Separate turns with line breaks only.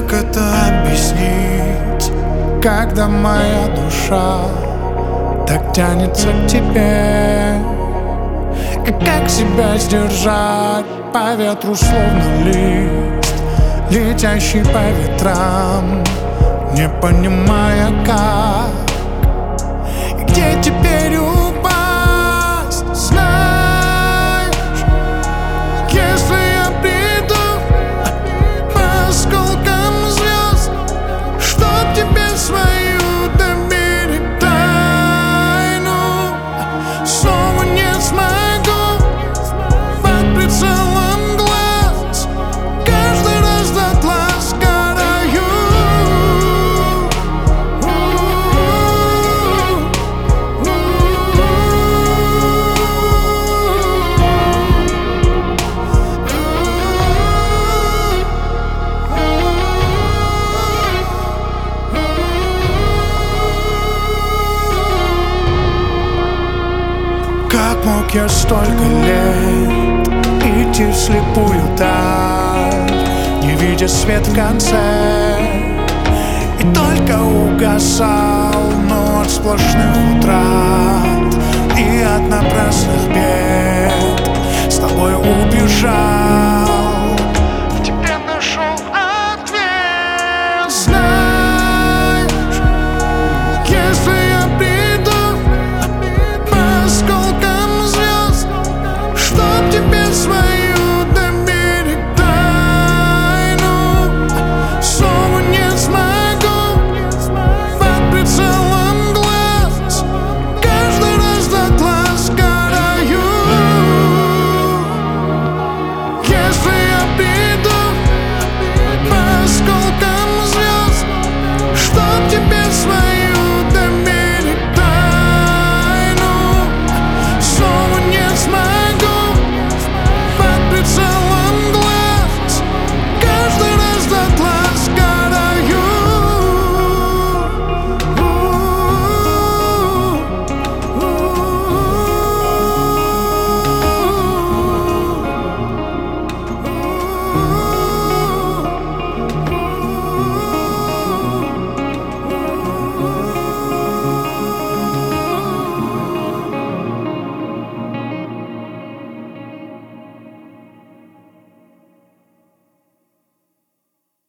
Как это объяснить, когда моя душа так тянется к тебе? И как себя сдержать по ветру, словно лист, летящий по ветрам, не понимая как и где теперь упасть? Знаешь, если я приду по осколкам звезд, чтоб тебе свою доверить тайну, снова не смогу под прицелом глаз, каждый раз дотла сгораю. Как мог я столько лет идти вслепую даль, не видя свет в конце, и только угасал, но от сплошных утрат и от напрасных бед с тобой убежать